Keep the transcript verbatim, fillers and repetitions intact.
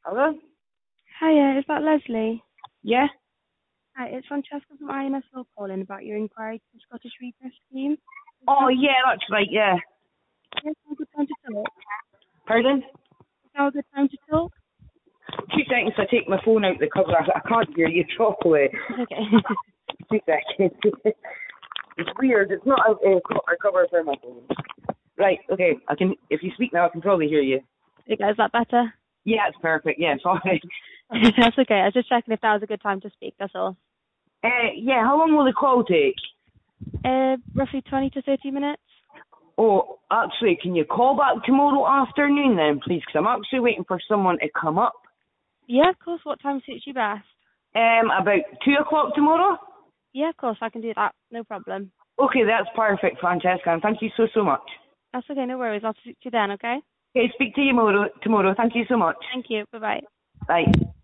Hello? Hiya, is that Leslie? Yeah? Hi, it's Francesca from I N S L calling about your inquiry to the Scottish Redress Scheme. Is Oh, now, yeah, that's right, yeah. is now a good time to talk? Pardon? Is now a good time to talk? Two seconds, I take my phone out the cover. I, I can't hear you properly. It's okay. Two seconds. It's weird. It's not a, a, co- a cover for my phone. Right, okay. I can. If you speak now, I can probably hear you. Okay, is that better? Yeah, it's perfect. Yeah, sorry. That's okay. I was just checking if that was a good time to speak, that's all. Uh, yeah, how long will the call take? Uh, roughly twenty to thirty minutes? Oh, actually, can you call back tomorrow afternoon then, please? Because I'm actually waiting for someone to come up. Yeah, of course. What time suits you best? Um, about two o'clock tomorrow? Yeah, of course. I can do that. No problem. Okay, that's perfect, Francesca, and thank you so, so much. That's okay. No worries. I'll speak to you then, okay? Okay, speak to you tomorrow. tomorrow. Thank you so much. Thank you. Bye-bye. Bye.